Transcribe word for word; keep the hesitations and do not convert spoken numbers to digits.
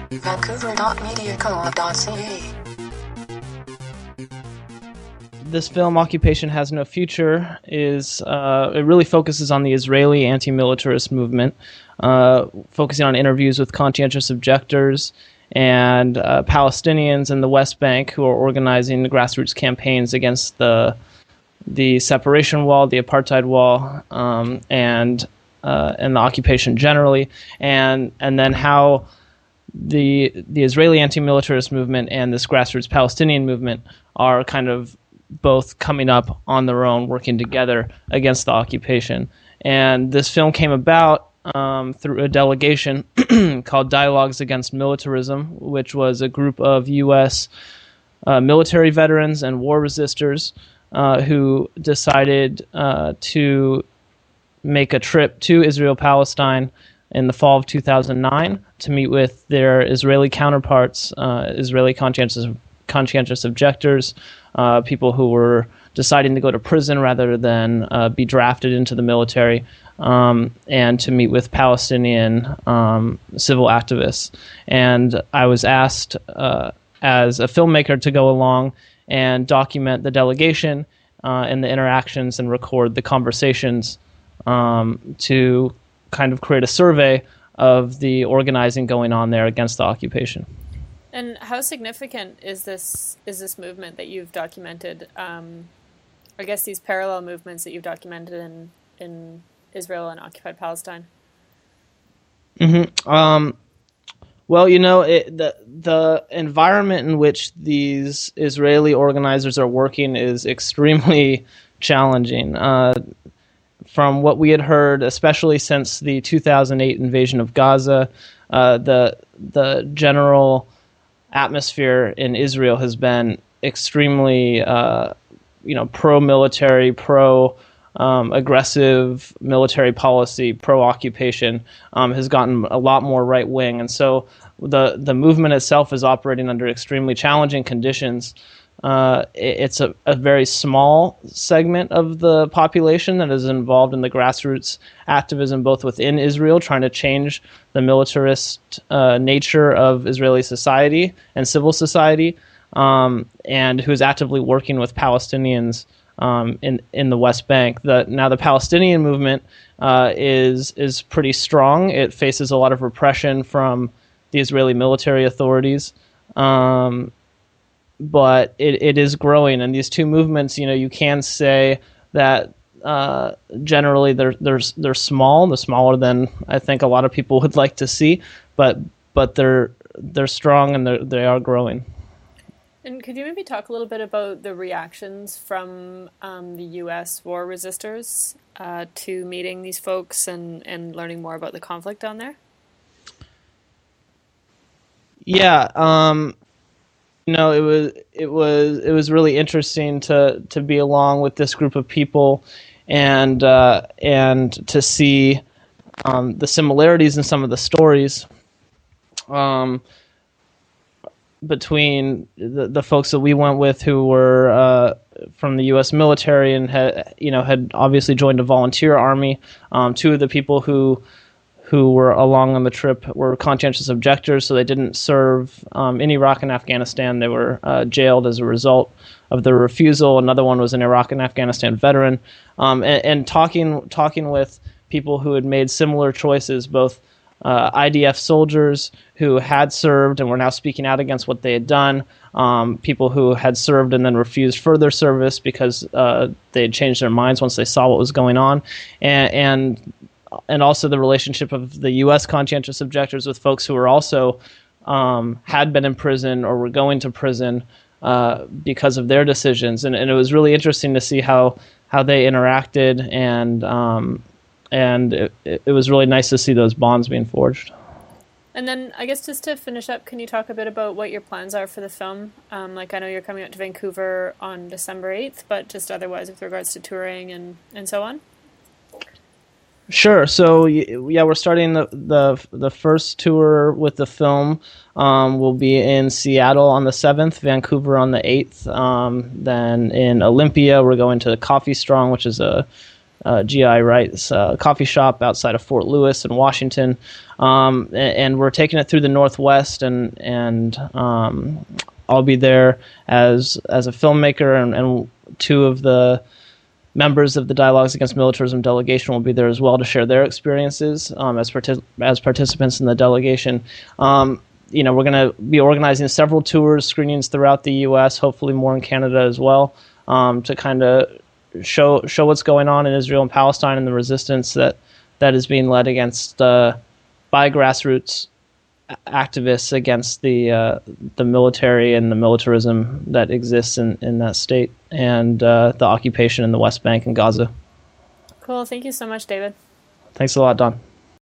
vancouver dot media co-op dot c a. This film, Occupation Has No Future, is uh, it really focuses on the Israeli anti-militarist movement, uh, focusing on interviews with conscientious objectors and uh, Palestinians in the West Bank who are organizing grassroots campaigns against the the separation wall, the apartheid wall, um, and uh, and the occupation generally, and and then how the the Israeli anti-militarist movement and this grassroots Palestinian movement are kind of both coming up on their own, working together against the occupation. And this film came about um, through a delegation called Dialogues Against Militarism, which was a group of U S uh, military veterans and war resistors uh, who decided uh, to make a trip to Israel-Palestine in the fall of two thousand nine to meet with their Israeli counterparts, uh, Israeli conscientious conscientious objectors, uh, people who were deciding to go to prison rather than uh, be drafted into the military, um, and to meet with Palestinian um, civil activists. And I was asked uh, as a filmmaker to go along and document the delegation uh, and the interactions and record the conversations um, to kind of create a survey of the organizing going on there against the occupation. And how significant is this is this movement that you've documented? Um, I guess these parallel movements that you've documented in in Israel and occupied Palestine. Mm-hmm. Um, well, you know, it, the the environment in which these Israeli organizers are working is extremely challenging. Uh, from what we had heard, especially since the two thousand eight invasion of Gaza, uh, the the general atmosphere in Israel has been extremely, uh, you know, pro-military, pro-aggressive um, military policy, pro-occupation, um, has gotten a lot more right-wing. And so the, the movement itself is operating under extremely challenging conditions. Uh, it, it's a, a very small segment of the population that is involved in the grassroots activism, both within Israel, trying to change the militarist uh, nature of Israeli society and civil society, um, and who is actively working with Palestinians um, in in the West Bank. The, now, the Palestinian movement uh, is is pretty strong. It faces a lot of repression from the Israeli military authorities. Um, But it, it is growing, and these two movements, you know, you can say that uh, generally they're they're they're small, they're smaller than I think a lot of people would like to see, but but they're they're strong and they they are growing. And could you maybe talk a little bit about the reactions from um, the U S war resistors uh, to meeting these folks and, and learning more about the conflict down there? Yeah. Um, You know, it was it was it was really interesting to to be along with this group of people, and uh, and to see um, the similarities in some of the stories um, between the, the folks that we went with, who were uh, from the U S military and had you know had obviously joined a volunteer army. Um, two of the people who who were along on the trip were conscientious objectors, so they didn't serve um, in Iraq and Afghanistan. They were uh, jailed as a result of their refusal. Another one was an Iraq and Afghanistan veteran. Um, and, and talking talking with people who had made similar choices, both uh, I D F soldiers who had served and were now speaking out against what they had done, um, people who had served and then refused further service because uh, they had changed their minds once they saw what was going on, and, and and also the relationship of the U S conscientious objectors with folks who were also um, had been in prison or were going to prison uh, because of their decisions. And, and it was really interesting to see how how they interacted, and um, and it, it was really nice to see those bonds being forged. And then I guess just to finish up, can you talk a bit about what your plans are for the film? Um, like I know you're coming out to Vancouver on December eighth, but just otherwise with regards to touring and, and so on? Sure. So yeah, we're starting the the, the first tour with the film. Um, we'll be in Seattle on the seventh, Vancouver on the eighth. Um, then in Olympia, we're going to Coffee Strong, which is a uh, G I Wright's uh, coffee shop outside of Fort Lewis in Washington, um, and, and we're taking it through the Northwest, and and um, I'll be there as as a filmmaker, and, and two of the members of the Dialogues Against Militarism delegation will be there as well to share their experiences um, as partic- as participants in the delegation. Um, you know, we're going to be organizing several tours, screenings throughout the U S, hopefully more in Canada as well, um, to kind of show show what's going on in Israel and Palestine and the resistance that that is being led against uh, by grassroots activists against the uh, the military and the militarism that exists in, in that state, and uh, the occupation in the West Bank and Gaza. Cool. Thank you so much, David. Thanks a lot, Don.